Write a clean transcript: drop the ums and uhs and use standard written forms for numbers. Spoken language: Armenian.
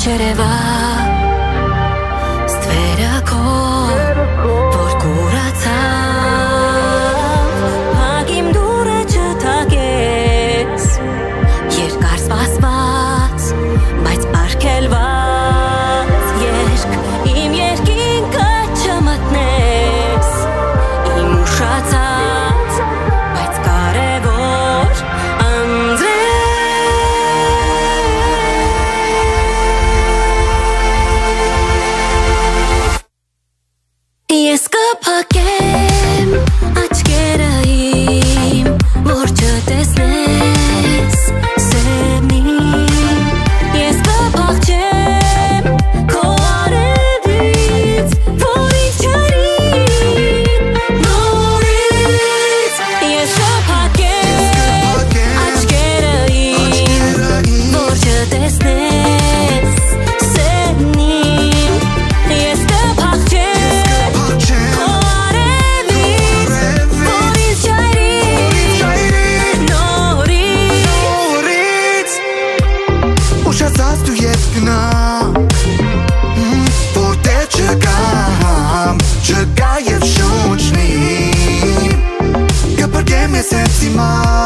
Չերևա ստվերը քո որ կուրացավ Հագիմ դուրը չթակեց Երկար սպասված բայց պարգելված Երկ իմ երկինքը չմտնես Իմ ուշացած բայց կարևոր Ես կփակեմ աչքերը իմ, որ չտեսնես սերնին Ես կփախչեմ քո արևից, որ ինձ չարին նորից Ես կփակեմ աչքերը իմ, որ չտեսնես սերնին Ես կփախչեմ Ուշացած դու ես գնամ Որտեղ չկամ Չկա և շունչնի Կպրկեմ ես հենց հիմա